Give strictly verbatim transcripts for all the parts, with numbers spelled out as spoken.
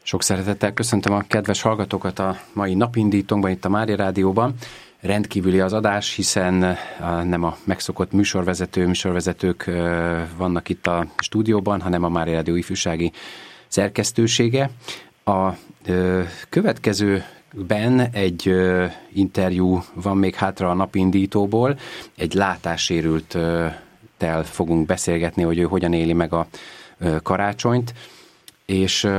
Sok szeretettel köszöntöm a kedves hallgatókat a mai napindítónkban, itt a Mária Rádióban. Rendkívüli az adás, hiszen nem a megszokott műsorvezető, műsorvezetők vannak itt a stúdióban, hanem a Mária Rádió ifjúsági szerkesztősége. A következőben egy interjú van még hátra a napindítóból, egy látássérülttel fogunk beszélgetni, hogy ő hogyan éli meg a karácsonyt, és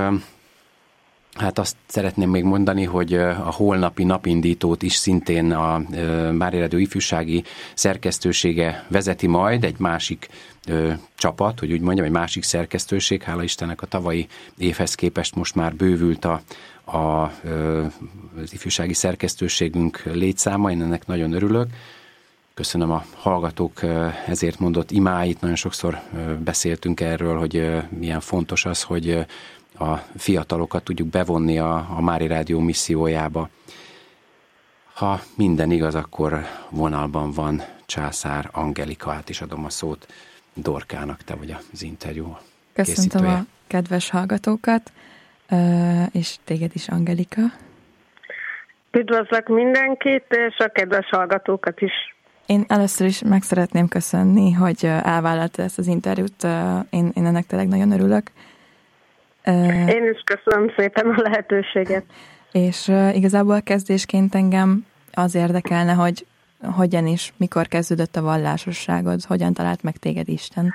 hát azt szeretném még mondani, hogy a holnapi napindítót is szintén a Mária Rádió ifjúsági szerkesztősége vezeti majd, egy másik ö, csapat, hogy úgy mondjam, egy másik szerkesztőség, hála Istennek a tavalyi évhez képest most már bővült a, a, ö, az ifjúsági szerkesztőségünk létszáma, én ennek nagyon örülök. Köszönöm a hallgatók ezért mondott imáit, nagyon sokszor beszéltünk erről, hogy milyen fontos az, hogy a fiatalokat tudjuk bevonni a, a Mária Rádió missziójába. Ha minden igaz, akkor vonalban van Császár Angelika, át is adom a szót Dorkának, te vagy az interjú készítője. Köszöntöm a kedves hallgatókat, és téged is, Angelika. Üdvözlök mindenkit, és a kedves hallgatókat is. Én először is meg szeretném köszönni, hogy elvállaltad ezt az interjút, én, én ennek tényleg nagyon örülök. Én is köszönöm szépen a lehetőséget. És uh, igazából kezdésként engem az érdekelne, hogy hogyan is, mikor kezdődött a vallásosságod, hogyan talált meg téged Isten?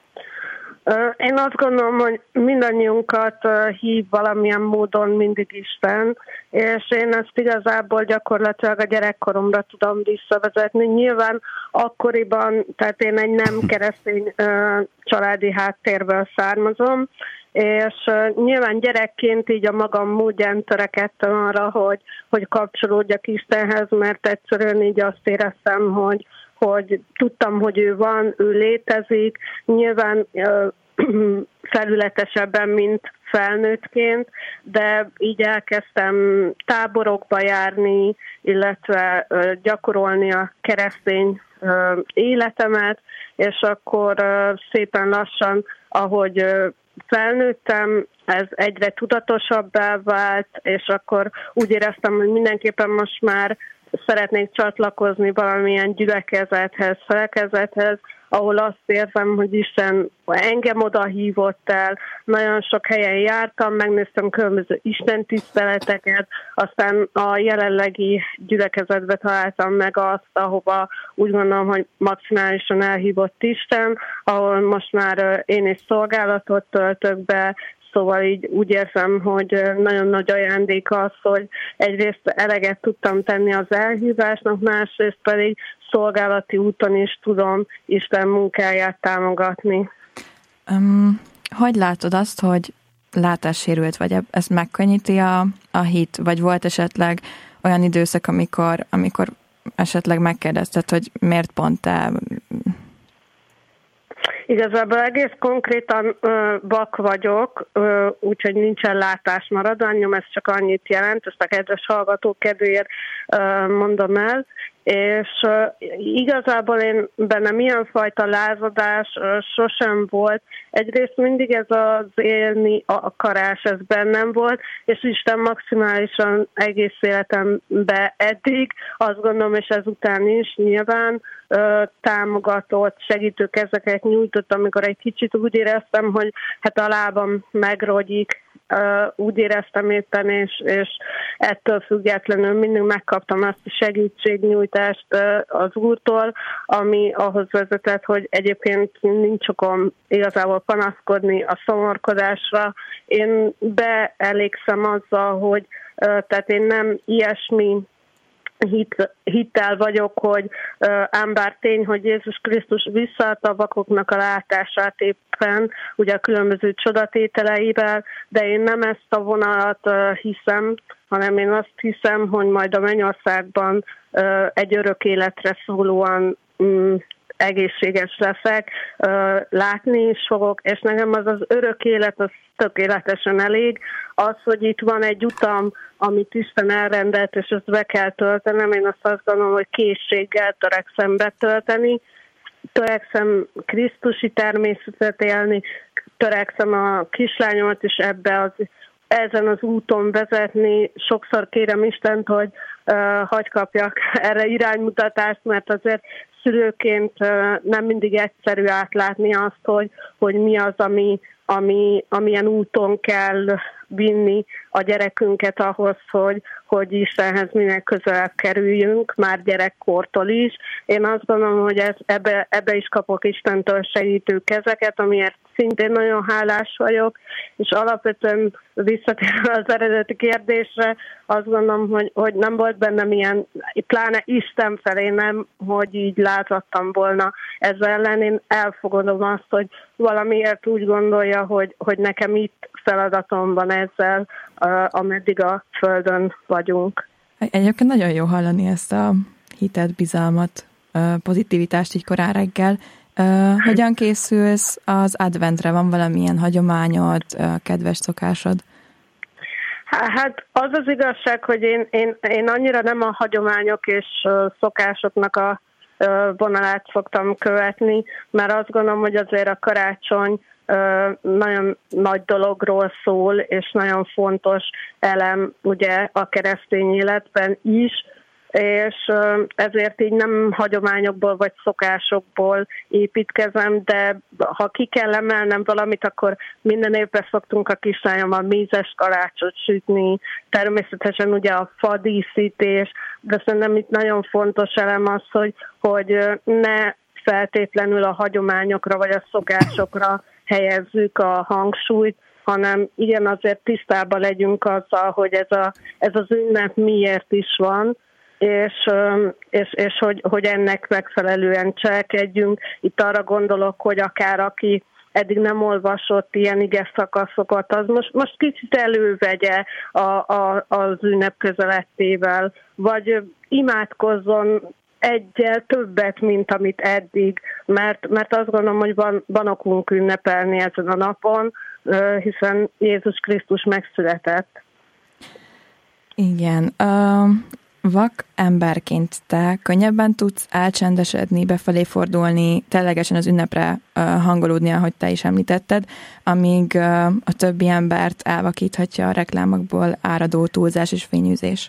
Én azt gondolom, hogy mindannyiunkat hív valamilyen módon mindig Isten, és én ezt igazából gyakorlatilag a gyerekkoromra tudom visszavezetni. Nyilván akkoriban, tehát én egy nem keresztény családi háttérből származom, és uh, nyilván gyerekként így a magam módján törekedtem arra, hogy, hogy kapcsolódjak Istenhez, mert egyszerűen így azt éreztem, hogy, hogy tudtam, hogy ő van, ő létezik, nyilván uh, felületesebben, mint felnőttként, de így elkezdtem táborokba járni, illetve uh, gyakorolni a keresztény uh, életemet, és akkor uh, szépen lassan, ahogy uh, felnőttem, ez egyre tudatosabbá vált, és akkor úgy éreztem, hogy mindenképpen most már szeretnék csatlakozni valamilyen gyülekezethez, felekezethez, ahol azt érzem, hogy Isten engem oda hívott el, nagyon sok helyen jártam, megnéztem különböző istentiszteleteket, aztán a jelenlegi gyülekezetbe találtam meg azt, ahova úgy gondolom, hogy maximálisan elhívott Isten, ahol most már én is szolgálatot töltök be, szóval így úgy érzem, hogy nagyon nagy ajándék az, hogy egyrészt eleget tudtam tenni az elhívásnak, másrészt pedig szolgálati úton is tudom Isten munkáját támogatni. Um, hogy látod azt, hogy látássérült vagy, ez megkönnyíti a, a hit, vagy volt esetleg olyan időszak, amikor, amikor esetleg megkérdezted, hogy miért pont te? Igazából egész konkrétan ö, vak vagyok, ö, úgyhogy nincsen látásmaradványom, ez csak annyit jelent, ezt a kedves hallgatók kedvéért ö, mondom el, és ö, igazából én bennem ilyenfajta lázadás ö, sosem volt. Egyrészt mindig ez az élni akarás, ez bennem volt, és Isten maximálisan egész életemben eddig, azt gondolom, és ezután is nyilván ö, támogatott, segítő kezeket nyújtott, amikor egy kicsit úgy éreztem, hogy hát a lábam megrogyik, ö, úgy éreztem éppen, és, és ettől függetlenül mindig megkaptam azt a segítségnyújtást ö, az Úrtól, ami ahhoz vezetett, hogy egyébként nincs okom igazából panaszkodni a szomorkodásra. Én beelégszem azzal, hogy ö, tehát én nem ilyesmi Hit, hittel vagyok, hogy uh, ám bár tény, hogy Jézus Krisztus visszaadta a vakoknak a látását éppen, ugye a különböző csodatételeivel, de én nem ezt a vonalat uh, hiszem, hanem én azt hiszem, hogy majd a mennyországban uh, egy örök életre szólóan um, egészséges leszek, uh, látni is fogok, és nekem az az örök élet, az tökéletesen elég. Az, hogy itt van egy utam, amit Isten elrendelt, és ezt be kell töltenem, én azt azt gondolom, hogy készséggel törekszem betölteni, törekszem krisztusi természetet élni, törekszem a kislányomat is ebbe az ezen az úton vezetni. Sokszor kérem Istent, hogy uh, hagy kapjak erre iránymutatást, mert azért szülőként uh, nem mindig egyszerű átlátni azt, hogy, hogy mi az, ami, ami, amilyen úton kell vinni a gyerekünket ahhoz, hogy, hogy Istenhez minél közelebb kerüljünk, már gyerekkortól is. Én azt gondolom, hogy ez, ebbe, ebbe is kapok Istentől segítő kezeket, amiért szintén nagyon hálás vagyok, és alapvetően visszatérve az eredeti kérdésre, azt gondolom, hogy, hogy nem volt bennem ilyen, pláne Isten felé nem, hogy így lázadtam volna ezzel ellen. Én elfogadom azt, hogy valamiért úgy gondolja, hogy, hogy nekem itt feladatom van ezzel, ameddig a Földön vagyunk. Egyébként nagyon jó hallani ezt a hitet, bizalmat, pozitivitást így korán reggel. Hogyan készülsz az adventre? Van valamilyen hagyományod, kedves szokásod? Hát az az igazság, hogy én, én, én annyira nem a hagyományok és szokásoknak a vonalát szoktam követni, mert azt gondolom, hogy azért a karácsony nagyon nagy dologról szól, és nagyon fontos elem ugye a keresztény életben is, és ezért így nem hagyományokból vagy szokásokból építkezem, de ha ki kell emelnem valamit, akkor minden évben szoktunk a kislányommal mézes kalácsot sütni, természetesen ugye a fadíszítés, de szerintem itt nagyon fontos elem az, hogy, hogy ne feltétlenül a hagyományokra vagy a szokásokra helyezzük a hangsúlyt, hanem igen, azért tisztában legyünk azzal, hogy ez, a, ez az ünnep miért is van, és, és, és hogy, hogy ennek megfelelően cselekedjünk. Itt arra gondolok, hogy akár aki eddig nem olvasott ilyen ige szakaszokat, az most, most kicsit elővegye a, a, az ünnep közelettével, vagy imádkozzon egyel többet, mint amit eddig, mert, mert azt gondolom, hogy van, van okunk ünnepelni ezen a napon, hiszen Jézus Krisztus megszületett. Igen. Uh, vak emberként te könnyebben tudsz elcsendesedni, befelé fordulni, ténylegesen az ünnepre uh, hangolódni, ahogy te is említetted, amíg uh, a többi embert elvakíthatja a reklámokból áradó túlzás és fényűzés.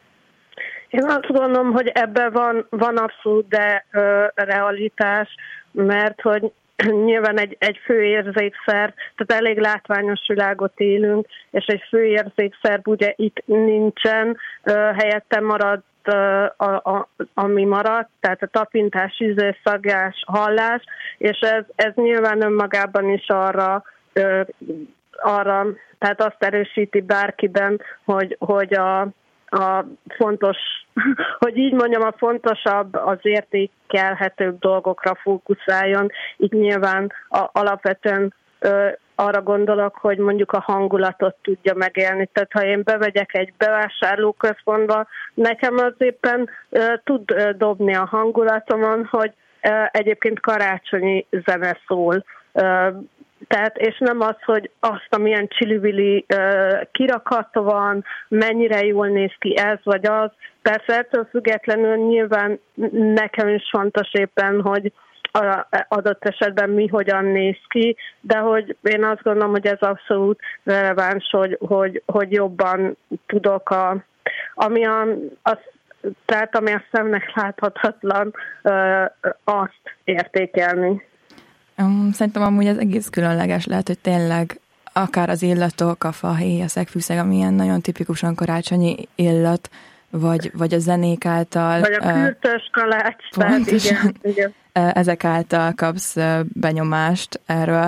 Én azt gondolom, hogy ebben van, van abszolút de ö, realitás, mert hogy nyilván egy, egy fő érzékszer, tehát elég látványos világot élünk, és egy fő érzékszer ugye itt nincsen, ö, helyette marad, ö, a, a, ami maradt, tehát a tapintás, ízés, szagás, hallás, és ez, ez nyilván önmagában is arra, ö, arra, tehát azt erősíti bárkiben, hogy, hogy a a fontos, hogy így mondjam, a fontosabb, az értékelhetőbb dolgokra fókuszáljon. Itt nyilván a, alapvetően ö, arra gondolok, hogy mondjuk a hangulatot tudja megélni. Tehát ha én bevegyek egy bevásárlóközpontba, nekem az éppen ö, tud ö, dobni a hangulatomon, hogy ö, egyébként karácsonyi zene szól. Ö, Tehát, és nem az, hogy azt, amilyen csili-vili uh, kirakat van, mennyire jól néz ki ez vagy az. Persze ettől függetlenül nyilván nekem is fontos éppen, hogy a, adott esetben mi hogyan néz ki, de hogy én azt gondolom, hogy ez abszolút releváns, hogy, hogy, hogy jobban tudok, a, ami a, az, tehát ami a szemnek láthatatlan, uh, azt értékelni. Szerintem amúgy ez egész különleges lehet, hogy tényleg akár az illatok, a fahéj, a szegfűszeg, amilyen nagyon tipikusan karácsonyi illat, vagy, vagy a zenék által. Vagy a kürtös kalács. Pontosan. Igen, igen. Ezek által kapsz benyomást erről.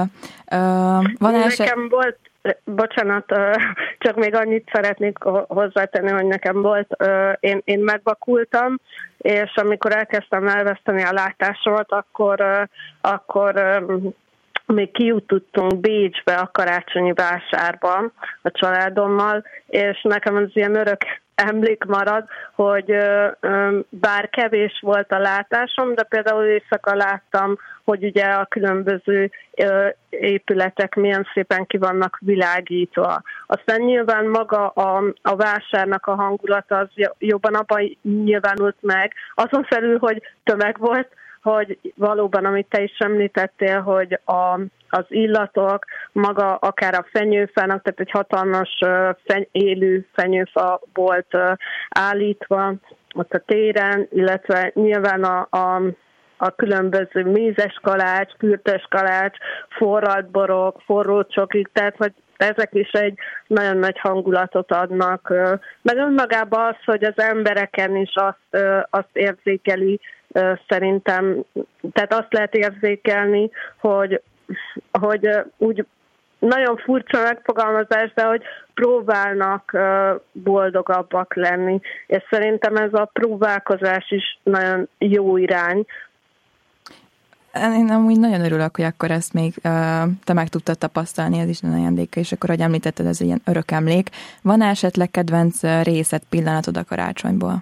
Van Nekem eset... volt, bocsánat, csak még annyit szeretnék hozzátenni, hogy nekem volt, én, én megvakultam, és amikor elkezdtem elveszteni a látásomat, akkor, akkor még kijutottunk Bécsbe a karácsonyi vásárban a családommal, és nekem az ilyen örök emlék marad, hogy bár kevés volt a látásom, de például éjszaka láttam, hogy ugye a különböző épületek milyen szépen ki vannak világítva. Aztán nyilván maga a, a vásárnak a hangulata az jobban abban nyilvánult meg. Azon felül, hogy tömeg volt, hogy valóban, amit te is említettél, hogy a, az illatok, maga akár a fenyőfának, tehát egy hatalmas feny- élő fenyőfa volt állítva ott a téren, illetve nyilván a, a, a különböző mézes kalács, pürtös kalács, forralt borok, forró csokik, tehát hogy ezek is egy nagyon nagy hangulatot adnak. Meg önmagában az, hogy az embereken is azt, azt érzékeli, szerintem, tehát azt lehet érzékelni, hogy, hogy úgy nagyon furcsa megfogalmazás, de hogy próbálnak boldogabbak lenni. És szerintem ez a próbálkozás is nagyon jó irány. Én amúgy nagyon örülök, hogy akkor ezt még uh, te meg tudtad tapasztalni, ez is nagyon ajándéka, és akkor, ahogy említetted, ez ilyen örök emlék. Van esetleg kedvenc részlet, pillanatod a karácsonyból?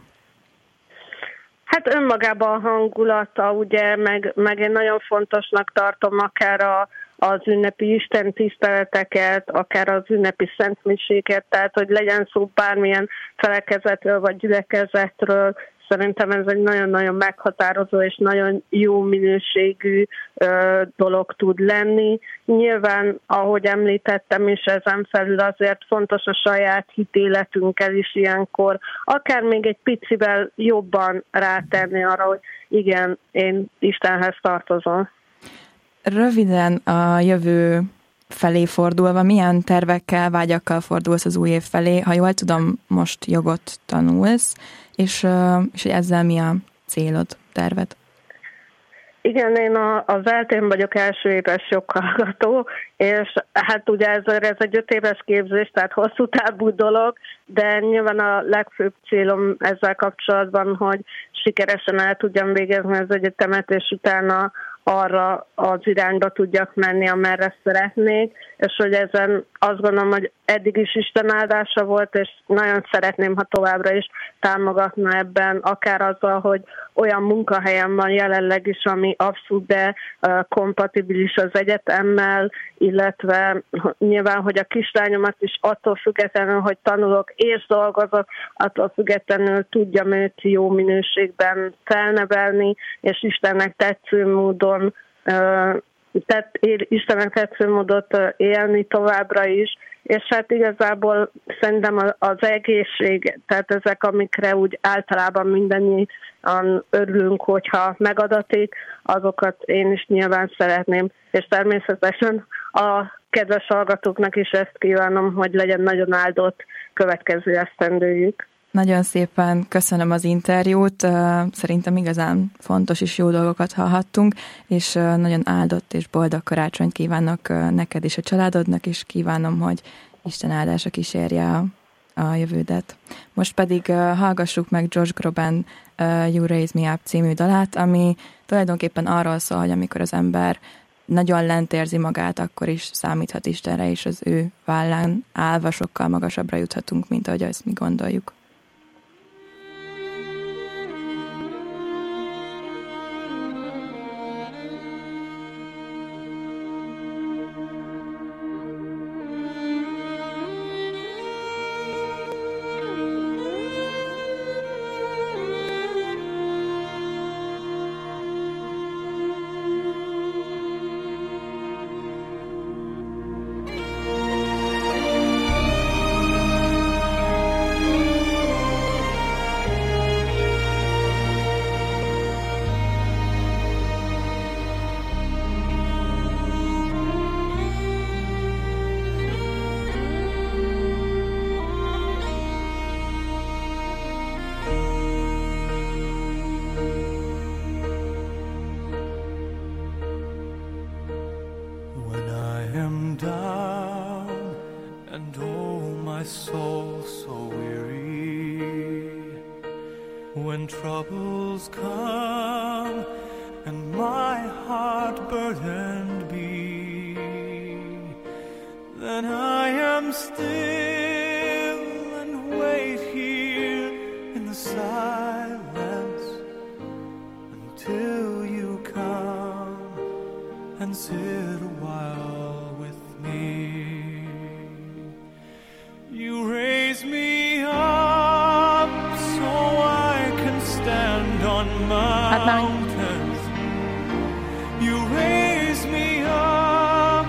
Hát önmagában a hangulata, ugye, meg, meg én nagyon fontosnak tartom akár a, az ünnepi istentiszteleteket, akár az ünnepi szentmiséket, tehát hogy legyen szó bármilyen felekezetről vagy gyülekezetről. Szerintem ez egy nagyon-nagyon meghatározó és nagyon jó minőségű ö, dolog tud lenni. Nyilván, ahogy említettem is, ezen felül azért fontos a saját hitéletünkkel is ilyenkor, akár még egy picivel jobban rátenni arra, hogy igen, én Istenhez tartozom. Röviden a jövő felé fordulva, milyen tervekkel, vágyakkal fordulsz az új év felé? Ha jól tudom, most jogot tanulsz, és, és hogy ezzel mi a célod, terved? Igen, én a, az eltén vagyok első éves joghallgató, és hát ugye ez, ez egy öt éves képzés, tehát hosszú távú dolog, de nyilván a legfőbb célom ezzel kapcsolatban, hogy sikeresen el tudjam végezni az egyetemet, és utána arra az irányba tudjak menni, amerre szeretnék, és hogy ezen azt gondolom, hogy eddig is Isten áldása volt, és nagyon szeretném, ha továbbra is támogatna ebben, akár azzal, hogy olyan munkahelyem van jelenleg is, ami abszolút de uh, kompatibilis az egyetemmel, illetve nyilván, hogy a kislányomat is attól függetlenül, hogy tanulok és dolgozok, attól függetlenül tudjam őt jó minőségben felnevelni, és Istennek tetsző módon uh, tehát Istennek tetsző módot élni továbbra is, és hát igazából szerintem az egészség, tehát ezek, amikre úgy általában mindannyian örülünk, hogyha megadatik, azokat én is nyilván szeretném, és természetesen a kedves hallgatóknak is ezt kívánom, hogy legyen nagyon áldott következő esztendőjük. Nagyon szépen köszönöm az interjút, szerintem igazán fontos és jó dolgokat hallhattunk, és nagyon áldott és boldog karácsonyt kívánok neked és a családodnak, és kívánom, hogy Isten áldása kísérje a, a jövődet. Most pedig hallgassuk meg Josh Groban You Raise Me Up című dalát, ami tulajdonképpen arról szól, hogy amikor az ember nagyon lent érzi magát, akkor is számíthat Istenre, és az ő vállán állva sokkal magasabbra juthatunk, mint ahogy ezt mi gondoljuk. You raise me up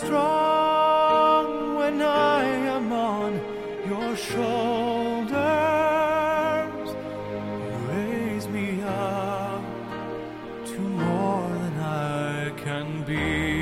strong when I am on your shoulders. You raise me up to more than I can be.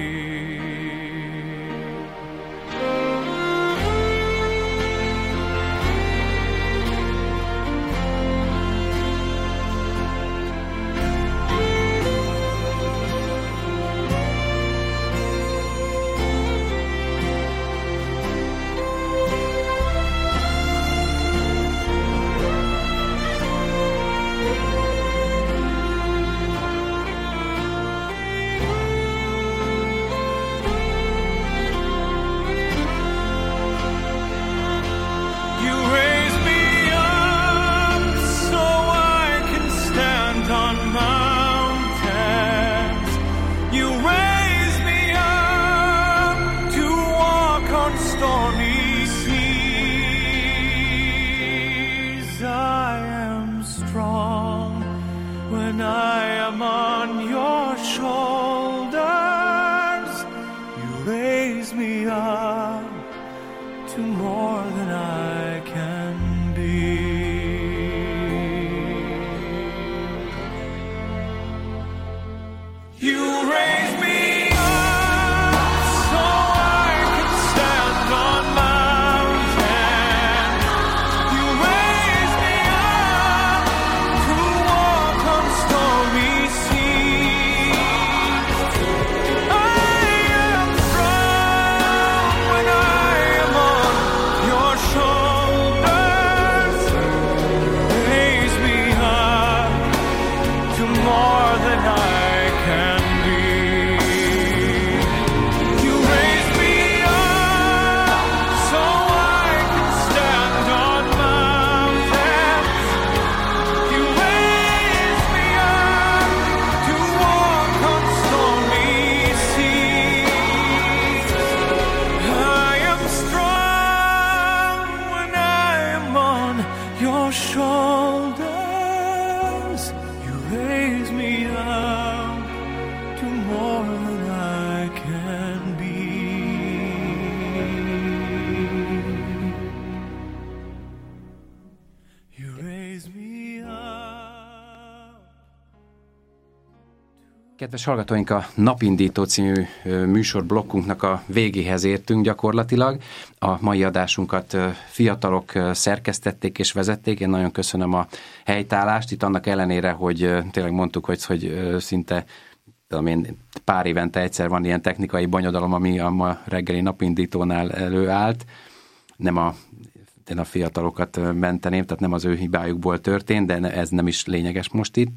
Kedves hallgatóink, a Napindító című műsorblokkunknak a végéhez értünk gyakorlatilag. A mai adásunkat fiatalok szerkesztették és vezették. Én nagyon köszönöm a helytállást. Itt annak ellenére, hogy tényleg mondtuk, hogy, hogy szinte tudom én, pár évente egyszer van ilyen technikai bonyodalom, ami a ma reggeli Napindítónál előállt. Nem a, én a fiatalokat menteném, tehát nem az ő hibájukból történt, de ez nem is lényeges most itt.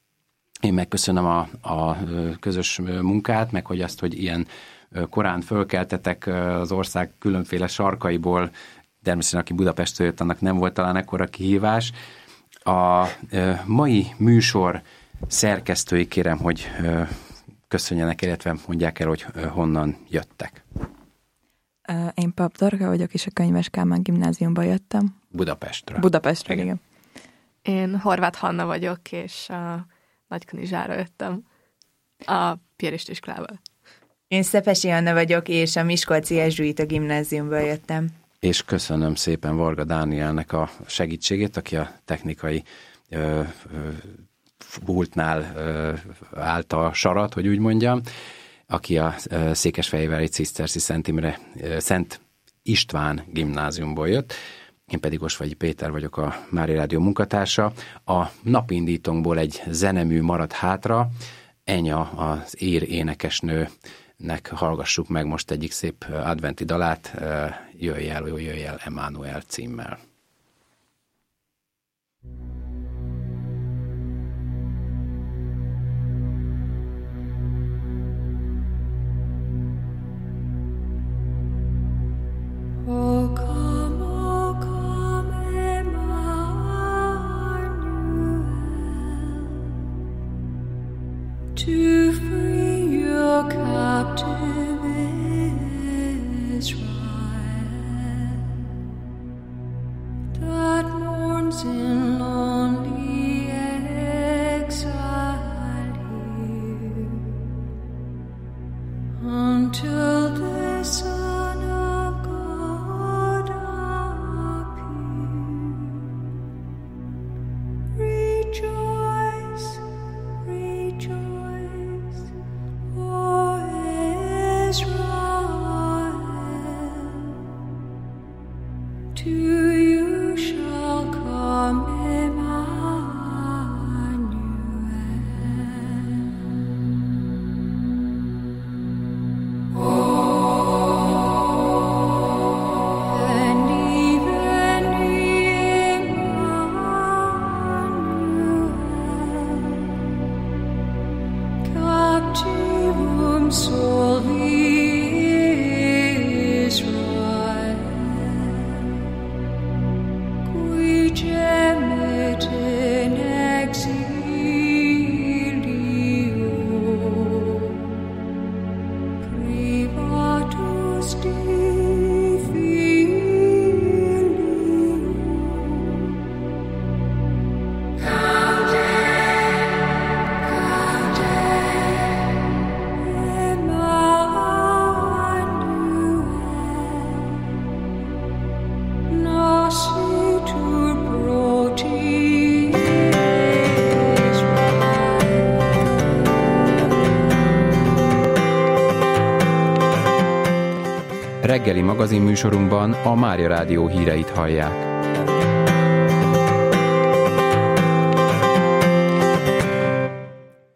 Én megköszönöm a, a közös munkát, meg hogy azt, hogy ilyen korán fölkeltetek az ország különféle sarkaiból, természetesen aki Budapestről jött, annak nem volt talán ekkora kihívás. A mai műsor szerkesztői kérem, hogy köszönjenek, illetve mondják el, hogy honnan jöttek. Én Pap Dorka vagyok, és a Könyves Kálmán gimnáziumba jöttem. Budapestről. Budapestről, igen. igen. Én Horváth Hanna vagyok, és a Nagykanizsára jöttem a Piarist iskolából. Én Szepesi Anna vagyok, és a Miskolci Jezsuita gimnáziumból jöttem. És köszönöm szépen Varga Dánielnek a segítségét, aki a technikai ö, ö, pultnál ö, állt a sarat, hogy úgy mondjam, aki a ö, Székesfehérvári Ciszterci Szent Imre, ö, Szent István gimnáziumból jött. Én pedig Osvagyi Péter vagyok, a Mária Rádió munkatársa. A Napindítónkból egy zenemű maradt hátra. Enya, az ír énekesnőnek hallgassuk meg most egyik szép adventi dalát, Jöjj el, jöjj el, Emmanuel címmel. Oh, come, oh, come, Emmanuel, to free your captive Israel, that mourns in lonely exile here, until then. Son of God appeared. Rejoice, rejoice, O Israel. To you shall come and even Emmanuel, captivum solvi Israel, qui gemet in exilio, privatus Dei filium. Gaude, gaude, Emmanuel, nascitur proti Reggeli magazinműsorunkban a Mária Rádió híreit hallják.